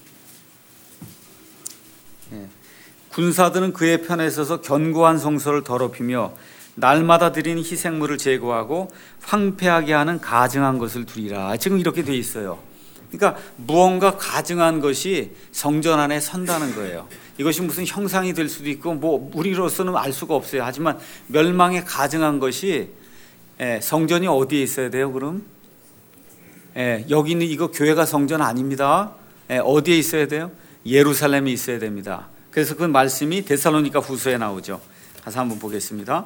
예. 군사들은 그의 편에 서서 견고한 성소를 더럽히며 날마다 드리는 희생물을 제거하고 황폐하게 하는 가증한 것을 두리라. 지금 이렇게 돼 있어요. 그러니까 무언가 가증한 것이 성전 안에 선다는 거예요. 이것이 무슨 형상이 될 수도 있고 뭐 우리로서는 알 수가 없어요. 하지만 멸망에 가증한 것이 예, 성전이 어디에 있어야 돼요? 그럼 예, 여기 있는 이거 교회가 성전 아닙니다. 예, 어디에 있어야 돼요? 예루살렘에 있어야 됩니다. 그래서 그 말씀이 데살로니가 후서에 나오죠. 가서 한번 보겠습니다.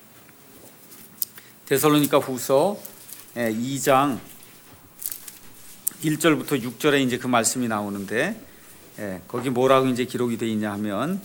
데살로니가 후서 이 장 일 절부터 육 절에 이제 그 말씀이 나오는데 거기 뭐라고 이제 기록이 되어 있냐 하면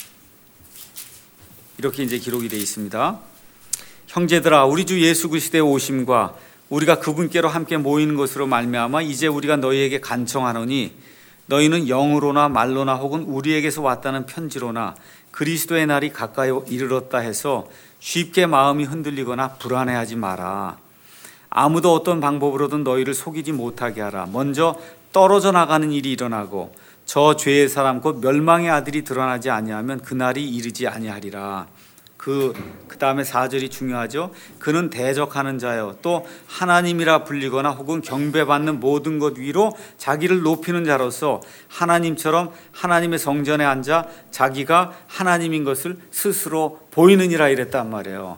이렇게 이제 기록이 되어 있습니다. 형제들아 우리 주 예수 그리스도의 오심과 우리가 그분께로 함께 모이는 것으로 말미암아 이제 우리가 너희에게 간청하노니 너희는 영으로나 말로나 혹은 우리에게서 왔다는 편지로나 그리스도의 날이 가까이 이르렀다 해서 쉽게 마음이 흔들리거나 불안해하지 마라. 아무도 어떤 방법으로든 너희를 속이지 못하게 하라. 먼저 떨어져 나가는 일이 일어나고 저 죄의 사람 곧 멸망의 아들이 드러나지 아니하면 그날이 이르지 아니하리라. 그, 그 다음에 사 절이 중요하죠. 그는 대적하는 자요 또 하나님이라 불리거나 혹은 경배받는 모든 것 위로 자기를 높이는 자로서 하나님처럼 하나님의 성전에 앉아 자기가 하나님인 것을 스스로 보이느니라 이랬단 말이에요.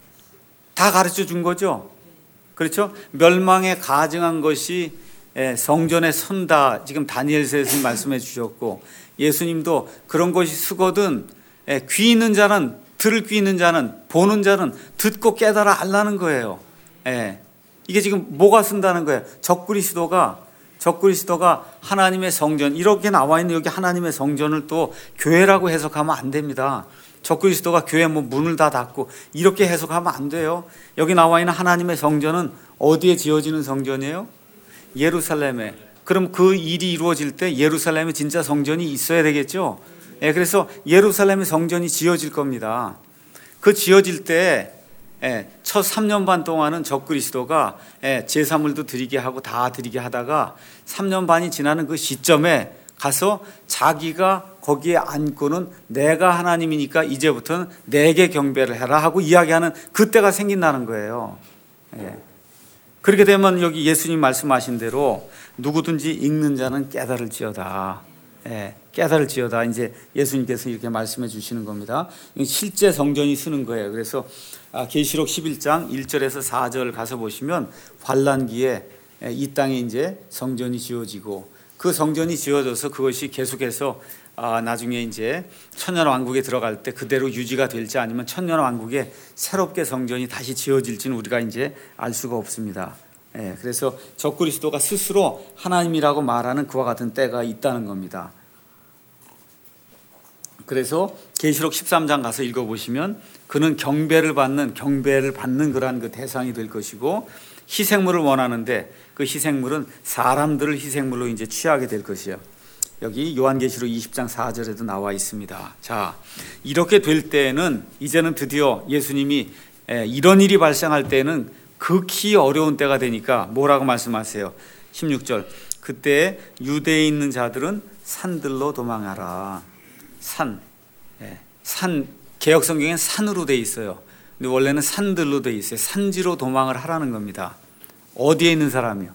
다 가르쳐 준 거죠. 그렇죠? 멸망에 가증한 것이 성전에 선다. 지금 다니엘서에서 말씀해 주셨고, 예수님도 그런 것이 쓰거든 귀 있는 자는, 들을 귀 있는 자는, 보는 자는 듣고 깨달아 알라는 거예요. 예. 이게 지금 뭐가 쓴다는 거예요? 적그리스도가 적그리스도가 하나님의 성전, 이렇게 나와 있는 여기 하나님의 성전을 또 교회라고 해석하면 안 됩니다. 적그리스도가 교회 뭐 문을 다 닫고 이렇게 해석하면 안 돼요. 여기 나와 있는 하나님의 성전은 어디에 지어지는 성전이에요? 예루살렘에. 그럼 그 일이 이루어질 때 예루살렘에 진짜 성전이 있어야 되겠죠. 예, 그래서 예루살렘의 성전이 지어질 겁니다. 그 지어질 때 예, 첫 삼 년 반 동안은 적그리스도가 예, 제사물도 드리게 하고 다 드리게 하다가 삼 년 반이 지나는 그 시점에 가서 자기가 거기에 앉고는 내가 하나님이니까 이제부터는 내게 경배를 해라 하고 이야기하는 그때가 생긴다는 거예요. 예. 그렇게 되면 여기 예수님 말씀하신 대로 누구든지 읽는 자는 깨달을지어다. 예, 깨달을지어다. 이제 예수님께서 이렇게 말씀해 주시는 겁니다. 실제 성전이 쓰는 거예요. 그래서 계시록 십일 장 일 절에서 사 절 가서 보시면 환란기에 이 땅에 이제 성전이 지어지고 그 성전이 지어져서 그것이 계속해서 나중에 이제 천년왕국에 들어갈 때 그대로 유지가 될지 아니면 천년왕국에 새롭게 성전이 다시 지어질지는 우리가 이제 알 수가 없습니다. 예, 그래서 적그리스도가 스스로 하나님이라고 말하는 그와 같은 때가 있다는 겁니다. 그래서 계시록 십삼 장 가서 읽어보시면 그는 경배를 받는 경배를 받는 그러한 그 대상이 될 것이고 희생물을 원하는데 그 희생물은 사람들을 희생물로 이제 취하게 될 것이에요. 여기 요한계시록 이십 장 사 절에도 나와 있습니다. 자, 이렇게 될 때에는 이제는 드디어 예수님이 이런 일이 발생할 때는 극히 어려운 때가 되니까 뭐라고 말씀하세요? 십육 절 그때 유대에 있는 자들은 산들로 도망하라. 산, 산 개역성경엔 산으로 돼 있어요. 근데 원래는 산들로 돼 있어요. 산지로 도망을 하라는 겁니다. 어디에 있는 사람이요?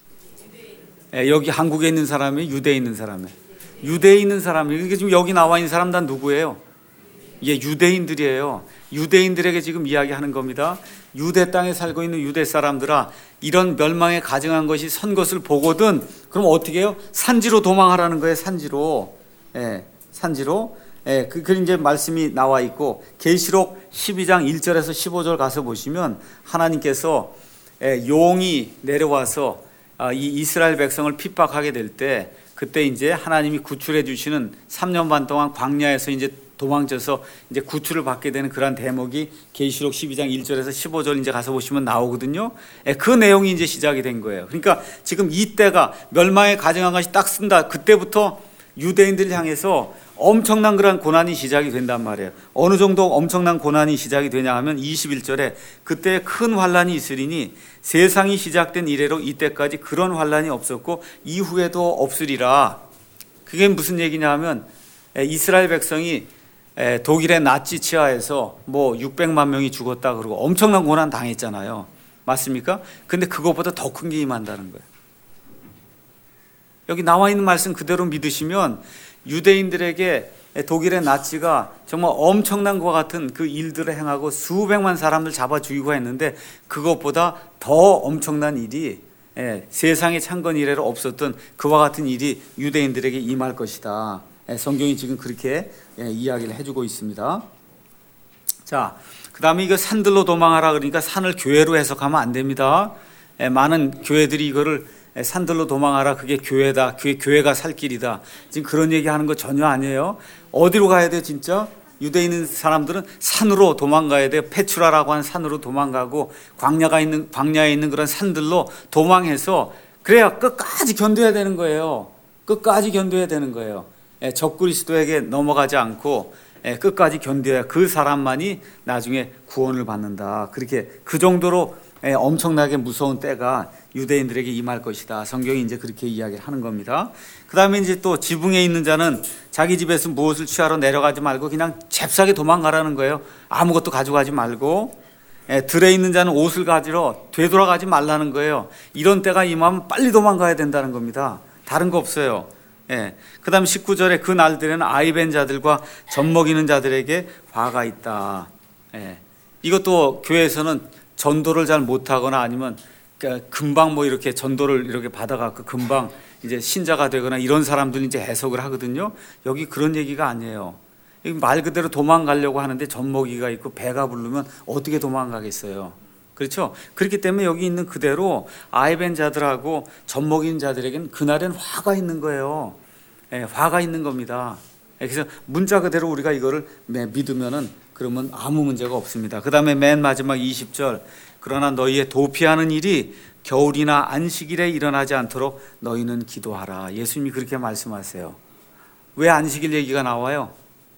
여기 한국에 있는 사람이 유대에 있는 사람이에요. 유대에 있는 사람이 이게 지금 여기 나와 있는 사람 다 누구예요? 예, 유대인들이에요. 유대인들에게 지금 이야기하는 겁니다. 유대 땅에 살고 있는 유대 사람들아, 이런 멸망에 가증한 것이 선 것을 보거든. 그럼 어떻게 해요? 산지로 도망하라는 거예요. 산지로. 예, 산지로. 예, 그, 그 이제 말씀이 나와 있고 계시록 십이 장 일 절에서 십오 절 가서 보시면 하나님께서 예, 용이 내려와서 아, 이 이스라엘 백성을 핍박하게 될 때 그때 이제 하나님이 구출해 주시는 삼 년 반 동안 광야에서 이제 도망쳐서 이제 구출을 받게 되는 그런 대목이 계시록 십이 장 일 절에서 십오 절 이제 가서 보시면 나오거든요. 예, 그 내용이 이제 시작이 된 거예요. 그러니까 지금 이때가 멸망에 가증한 것이 딱 쓴다. 그때부터 유대인들을 향해서 엄청난 그런 고난이 시작이 된단 말이에요. 어느 정도 엄청난 고난이 시작이 되냐 하면 이십일 절에 그때 큰 환란이 있으리니 세상이 시작된 이래로 이때까지 그런 환란이 없었고 이후에도 없으리라. 그게 무슨 얘기냐 하면 이스라엘 백성이 독일의 나치 치하에서 뭐 육백만 명이 죽었다 그러고 엄청난 고난 당했잖아요. 맞습니까? 근데 그것보다 더 큰 게 임한다는 거예요. 여기 나와 있는 말씀 그대로 믿으시면 유대인들에게 독일의 나치가 정말 엄청난 것 같은 그 일들을 행하고 수백만 사람을 잡아 죽이고 했는데 그것보다 더 엄청난 일이 예, 세상의 창건 이래로 없었던 그와 같은 일이 유대인들에게 임할 것이다. 예, 성경이 지금 그렇게 예, 이야기를 해주고 있습니다. 자, 그 다음에 이거 산들로 도망하라 그러니까 산을 교회로 해석하면 안 됩니다. 예, 많은 교회들이 이거를 산들로 도망하라, 그게 교회다, 그게 교회가 살 길이다. 지금 그런 얘기하는 거 전혀 아니에요. 어디로 가야 돼 진짜? 유대에 있는 사람들은 산으로 도망가야 돼요. 페추라라고 하는 산으로 도망가고 광야가 있는 광야에 있는 그런 산들로 도망해서 그래야 끝까지 견뎌야 되는 거예요. 끝까지 견뎌야 되는 거예요. 예, 적그리스도에게 넘어가지 않고 예, 끝까지 견뎌야 그 사람만이 나중에 구원을 받는다. 그렇게 그 정도로 예, 엄청나게 무서운 때가 유대인들에게 임할 것이다. 성경이 이제 그렇게 이야기를 하는 겁니다. 그 다음에 이제 또 지붕에 있는 자는 자기 집에서 무엇을 취하러 내려가지 말고 그냥 잽싸게 도망가라는 거예요. 아무것도 가져가지 말고. 예, 들에 있는 자는 옷을 가지러 되돌아가지 말라는 거예요. 이런 때가 임하면 빨리 도망가야 된다는 겁니다. 다른 거 없어요. 예. 그 다음 십구 절에 그 날들에는 아이벤 자들과 젖먹이는 자들에게 화가 있다. 예. 이것도 교회에서는 전도를 잘 못하거나 아니면 금방 뭐 이렇게 전도를 이렇게 받아갖고 금방 이제 신자가 되거나 이런 사람들이 이제 해석을 하거든요. 여기 그런 얘기가 아니에요. 말 그대로 도망가려고 하는데 젖먹이가 있고 배가 부르면 어떻게 도망가겠어요. 그렇죠? 그렇기 때문에 여기 있는 그대로 아이벤 자들하고 젖먹이는 자들에게는 그날엔 화가 있는 거예요. 예, 화가 있는 겁니다. 그래서 문자 그대로 우리가 이거를 믿으면은 그러면 아무 문제가 없습니다. 그 다음에 맨 마지막 이십 절, 그러나 너희의 도피하는 일이 겨울이나 안식일에 일어나지 않도록 너희는 기도하라. 예수님이 그렇게 말씀하세요. 왜 안식일 얘기가 나와요?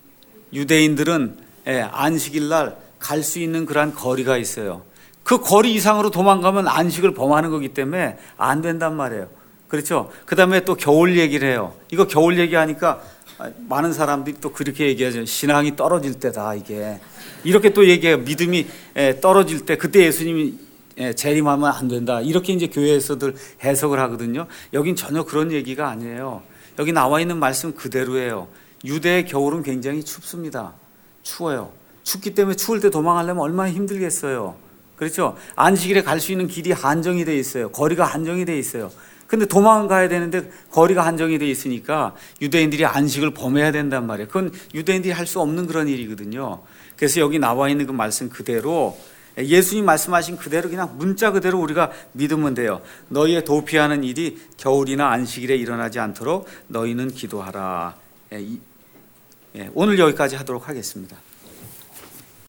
유대인들은 안식일 날 갈 수 있는 그러한 거리가 있어요. 그 거리 이상으로 도망가면 안식을 범하는 거기 때문에 안 된단 말이에요. 그렇죠? 그 다음에 또 겨울 얘기를 해요. 이거 겨울 얘기하니까 많은 사람들이 또 그렇게 얘기하죠. 신앙이 떨어질 때다 이게. 이렇게 또 얘기해요. 믿음이 떨어질 때 그때 예수님이 재림하면 안 된다. 이렇게 이제 교회에서들 해석을 하거든요. 여긴 전혀 그런 얘기가 아니에요. 여기 나와 있는 말씀 그대로예요. 유대의 겨울은 굉장히 춥습니다. 추워요. 춥기 때문에 추울 때 도망가려면 얼마나 힘들겠어요. 그렇죠? 안식일에 갈 수 있는 길이 한정이 돼 있어요. 거리가 한정이 돼 있어요. 근데 도망가야 되는데 거리가 한정이 돼 있으니까 유대인들이 안식을 범해야 된단 말이에요. 그건 유대인들이 할 수 없는 그런 일이거든요. 그래서 여기 나와 있는 그 말씀 그대로 예수님 말씀하신 그대로 그냥 문자 그대로 우리가 믿으면 돼요. 너희의 도피하는 일이 겨울이나 안식일에 일어나지 않도록 너희는 기도하라. 오늘 여기까지 하도록 하겠습니다.